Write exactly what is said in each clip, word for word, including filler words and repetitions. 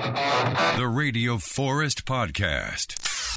The Radio Forest Podcast.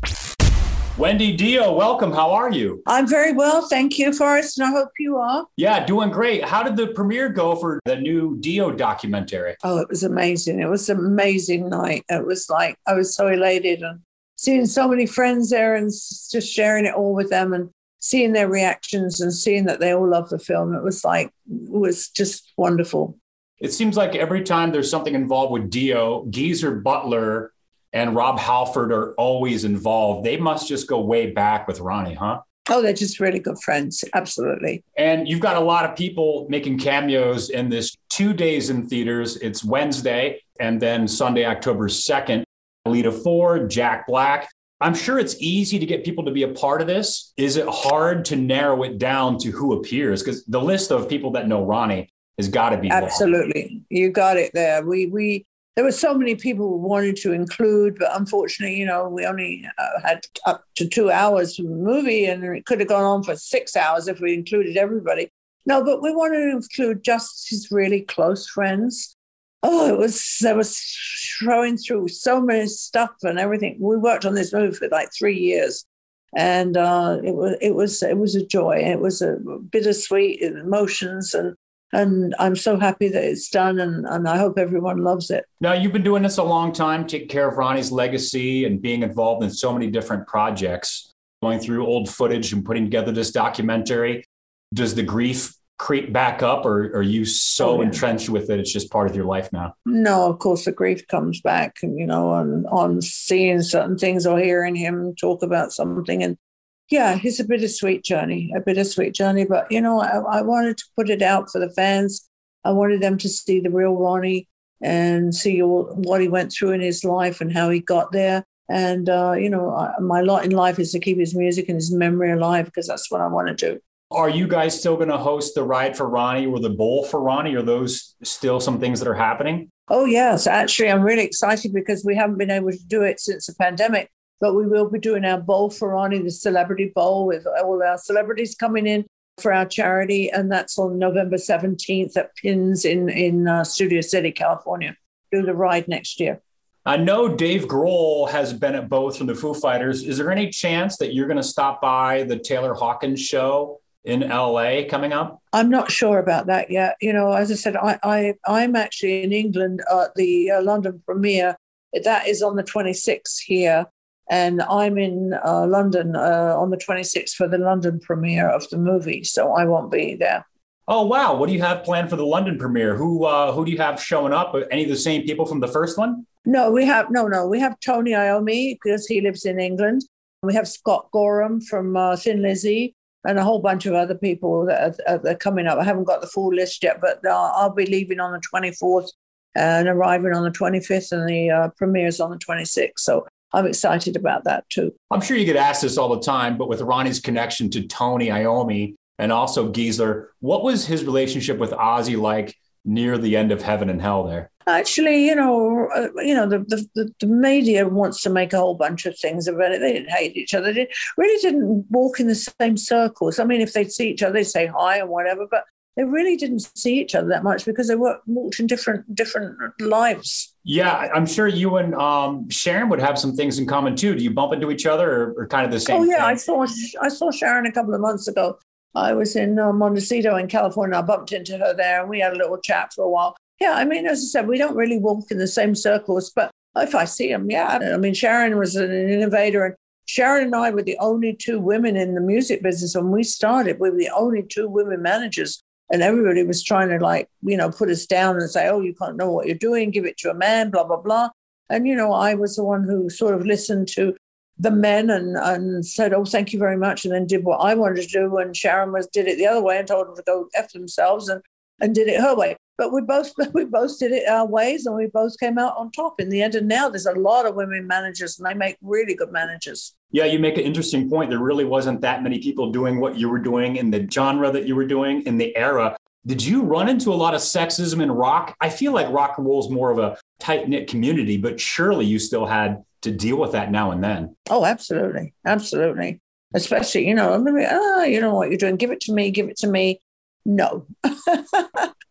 Wendy Dio, welcome. How are you? I'm very well, thank you, Forrest, and I hope you are. Yeah, doing great. How did the premiere go for the new Dio documentary? Oh, it was amazing. It was an amazing night. It was like, I was so elated and seeing so many friends there and just sharing it all with them and seeing their reactions and seeing that they all love the film. It was like, it was just wonderful. It seems like every time there's something involved with Dio, Geezer Butler and Rob Halford are always involved. They must just go way back with Ronnie, huh? Oh, they're just really good friends. Absolutely. And you've got a lot of people making cameos in this two days in theaters. It's Wednesday and then Sunday, October second. Lita Ford, Jack Black. I'm sure it's easy to get people to be a part of this. Is it hard to narrow it down to who appears? Because the list of people that know Ronnie has got to be absolutely long. You got it there. We we there were so many people who wanted to include, but unfortunately, you know, we only uh, had up to two hours from the movie, and it could have gone on for six hours if we included everybody. No, but we wanted to include just his really close friends. Oh, it was there was throwing through so many stuff and everything. We worked on this movie for like three years, and uh, it was it was it was a joy. It was a bittersweet emotions and. And I'm so happy that it's done, and, and I hope everyone loves it. Now, you've been doing this a long time, taking care of Ronnie's legacy and being involved in so many different projects, going through old footage and putting together this documentary. Does the grief creep back up, or are you so oh, yeah. entrenched with it, it's just part of your life now? No, of course, the grief comes back, and, you know, on, on seeing certain things or hearing him talk about something. And yeah, it's a bittersweet journey, a bittersweet journey. But, you know, I, I wanted to put it out for the fans. I wanted them to see the real Ronnie and see all, what he went through in his life and how he got there. And, uh, you know, I, my lot in life is to keep his music and his memory alive, because that's what I want to do. Are you guys still going to host the Ride for Ronnie or the Bowl for Ronnie? Are those still some things that are happening? Oh, yes. Actually, I'm really excited because we haven't been able to do it since the pandemic. But we will be doing our Bowl for Ronnie, the Celebrity Bowl, with all our celebrities coming in for our charity. And that's on November seventeenth at Pins in, in uh, Studio City, California. Do the ride next year. I know Dave Grohl has been at both from the Foo Fighters. Is there any chance that you're going to stop by the Taylor Hawkins show in L A coming up? I'm not sure about that yet. You know, as I said, I, I, I'm actually in England at the uh, London premiere. That is on the twenty-sixth here. And I'm in uh, London uh, on the twenty-sixth for the London premiere of the movie, so I won't be there. Oh, wow. What do you have planned for the London premiere? Who uh, who do you have showing up? Any of the same people from the first one? No, we have no, no. We have Tony Iommi because he lives in England. We have Scott Gorham from uh, Thin Lizzy and a whole bunch of other people that are, that are coming up. I haven't got the full list yet, but uh, I'll be leaving on the twenty-fourth and arriving on the twenty-fifth, and the uh, premiere is on the twenty-sixth. So I'm excited about that, too. I'm sure you get asked this all the time, but with Ronnie's connection to Tony Iommi and also Geezer, what was his relationship with Ozzy like near the end of Heaven and Hell there? Actually, you know, uh, you know, the, the, the media wants to make a whole bunch of things about it. They didn't hate each other. They really didn't walk in the same circles. I mean, if they'd see each other, they'd say hi and whatever, but they really didn't see each other that much because they were walked in different different lives. Yeah, I'm sure you and um, Sharon would have some things in common too. Do you bump into each other, or, or kind of the same? Oh yeah, thing? I saw I saw Sharon a couple of months ago. I was in uh, Montecito in California. I bumped into her there, and we had a little chat for a while. Yeah, I mean, as I said, we don't really walk in the same circles, but if I see them, yeah. I mean, Sharon was an innovator, and Sharon and I were the only two women in the music business when we started. We were the only two women managers. And everybody was trying to, like, you know, put us down and say, oh, you can't know what you're doing, give it to a man, blah, blah, blah. And, you know, I was the one who sort of listened to the men and, and said, oh, thank you very much, and then did what I wanted to do. And Sharon was did it the other way and told them to go F themselves and, and did it her way. But we both we both did it our ways, and we both came out on top in the end. And now there's a lot of women managers, and they make really good managers. Yeah, you make an interesting point. There really wasn't that many people doing what you were doing in the genre that you were doing in the era. Did you run into a lot of sexism in rock? I feel like rock and roll is more of a tight-knit community, but surely you still had to deal with that now and then. Oh, absolutely. Absolutely. Especially, you know, I'm going to be, oh, you know what you're doing. Give it to me. Give it to me. No.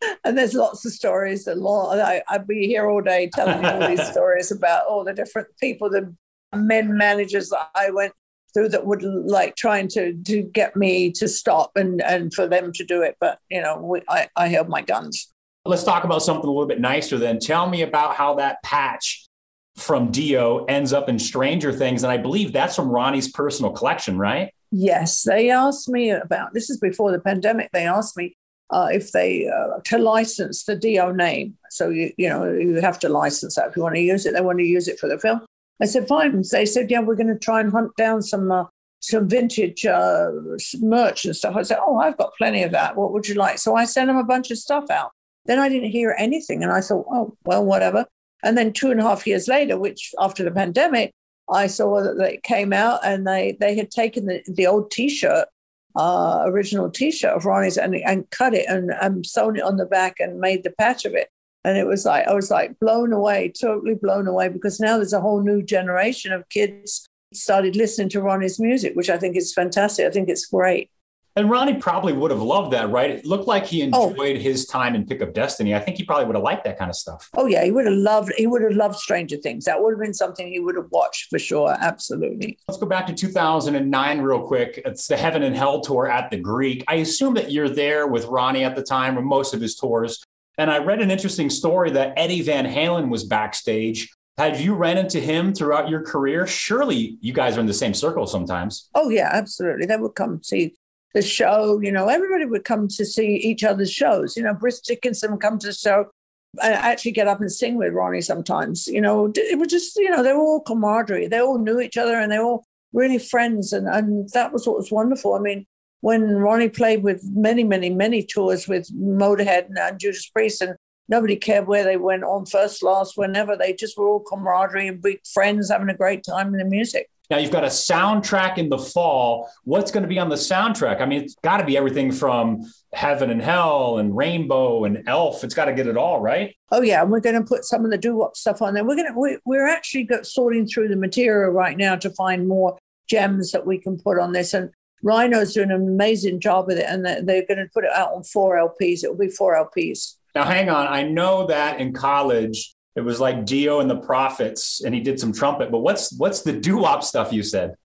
And there's lots of stories. And I, I'd be here all day telling you all these stories about all the different people, the men managers that I went through that would like trying to to get me to stop and, and for them to do it. But, you know, we, I, I held my guns. Let's talk about something a little bit nicer then. Tell me about how that patch from Dio ends up in Stranger Things. And I believe that's from Ronnie's personal collection, right? Yes. They asked me about, this is before the pandemic, they asked me uh, if they, uh, to license the Dio name. So, you, you know, you have to license that if you want to use it. They want to use it for the film. I said, fine. They said, yeah, we're going to try and hunt down some uh, some vintage uh, merch and stuff. I said, oh, I've got plenty of that. What would you like? So I sent them a bunch of stuff out. Then I didn't hear anything. And I thought, oh, well, whatever. And then two and a half years later, which after the pandemic, I saw that they came out and they they had taken the, the old T-shirt, uh, original T-shirt of Ronnie's and, and cut it and, and sewn it on the back and made the patch of it. And it was like, I was like blown away, totally blown away, because now there's a whole new generation of kids started listening to Ronnie's music, which I think is fantastic. I think it's great. And Ronnie probably would have loved that, right? It looked like he enjoyed oh. his time in Pick Up Destiny. I think he probably would have liked that kind of stuff. Oh, yeah. He would have loved, he would have loved Stranger Things. That would have been something he would have watched for sure. Absolutely. Let's go back to two thousand nine real quick. It's the Heaven and Hell tour at the Greek. I assume that you're there with Ronnie at the time or most of his tours. And I read an interesting story that Eddie Van Halen was backstage. Had you ran into him throughout your career? Surely you guys are in the same circle sometimes. Oh, yeah, absolutely. They would come see the show. You know, everybody would come to see each other's shows. You know, Bruce Dickinson would come to the show and actually get up and sing with Ronnie sometimes. You know, it was just, you know, they were all camaraderie. They all knew each other and they were all really friends. And, and that was what was wonderful. I mean, when Ronnie played with many, many, many tours with Motorhead and, and Judas Priest, and nobody cared where they went on, first, last, whenever. They just were all camaraderie and big friends having a great time in the music. Now, you've got a soundtrack in the fall. What's going to be on the soundtrack? I mean, it's got to be everything from Heaven and Hell and Rainbow and Elf. It's got to get it all, right? Oh, yeah. And we're going to put some of the doo-wop stuff on there. We're going to, we, we're actually got, sorting through the material right now to find more gems that we can put on this. And Rhino's doing an amazing job with it, and they're going to put it out on four L Ps. It will be four L Ps. Now, hang on. I know that in college, it was like Dio and the Prophets, and he did some trumpet. But what's what's the doo-wop stuff you said?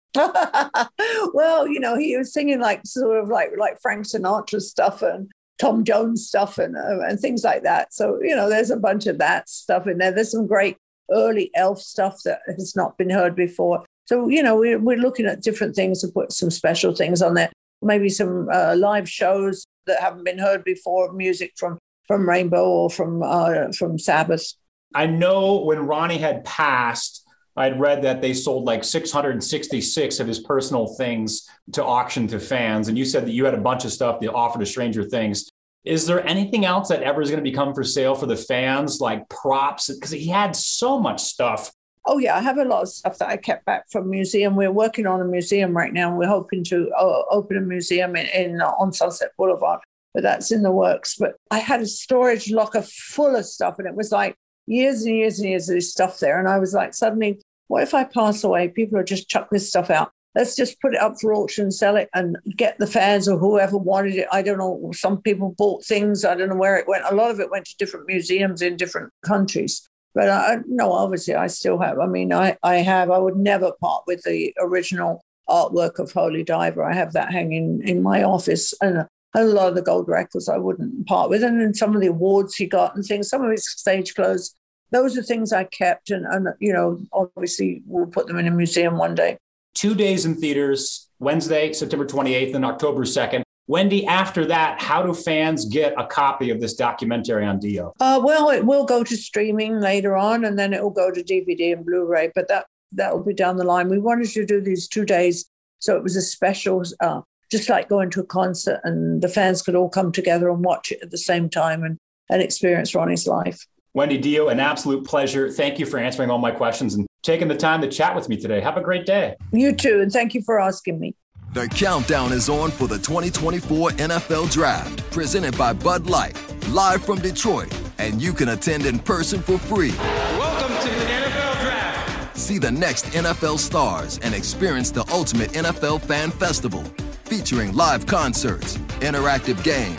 Well, you know, he was singing like sort of like like Frank Sinatra stuff and Tom Jones stuff and uh, and things like that. So, you know, there's a bunch of that stuff in there. There's some great early Elf stuff that has not been heard before. So, you know, we're, we're looking at different things to put some special things on there. Maybe some uh, live shows that haven't been heard before, music from, from Rainbow or from uh, from Sabbath. I know when Ronnie had passed, I'd read that they sold like six hundred sixty-six of his personal things to auction to fans. And you said that you had a bunch of stuff to offer to Stranger Things. Is there anything else that ever is going to become for sale for the fans, like props? Because he had so much stuff. Oh, yeah, I have a lot of stuff that I kept back from museum. We're working on a museum right now. We're hoping to uh, open a museum in, in uh, on Sunset Boulevard, but that's in the works. But I had a storage locker full of stuff, and it was like years and years and years of this stuff there. And I was like, suddenly, what if I pass away? People will just chuck this stuff out. Let's just put it up for auction, sell it, and get the fans or whoever wanted it. I don't know. Some people bought things. I don't know where it went. A lot of it went to different museums in different countries. But I, no, obviously, I still have. I mean, I, I have. I would never part with the original artwork of Holy Diver. I have that hanging in my office. And a lot of the gold records I wouldn't part with. And then some of the awards he got and things, some of his stage clothes, those are things I kept. And, and you know, obviously, we'll put them in a museum one day. Two days in theaters, Wednesday, September twenty-eighth and October second. Wendy, after that, how do fans get a copy of this documentary on Dio? Uh, well, it will go to streaming later on, and then it will go to D V D and Blu-ray, but that that will be down the line. We wanted to do these two days, so it was a special, uh, just like going to a concert, and the fans could all come together and watch it at the same time and, and experience Ronnie's life. Wendy Dio, an absolute pleasure. Thank you for answering all my questions and taking the time to chat with me today. Have a great day. You too, and thank you for asking me. The countdown is on for the twenty twenty-four N F L Draft, presented by Bud Light, live from Detroit, and you can attend in person for free. Welcome to the N F L Draft. See the next N F L stars and experience the ultimate N F L fan festival, featuring live concerts, interactive games,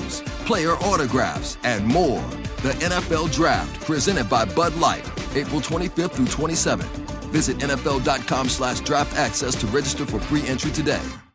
player autographs, and more. The N F L Draft, presented by Bud Light, April twenty-fifth through twenty-seventh. Visit N F L dot com slash draft access to register for free entry today.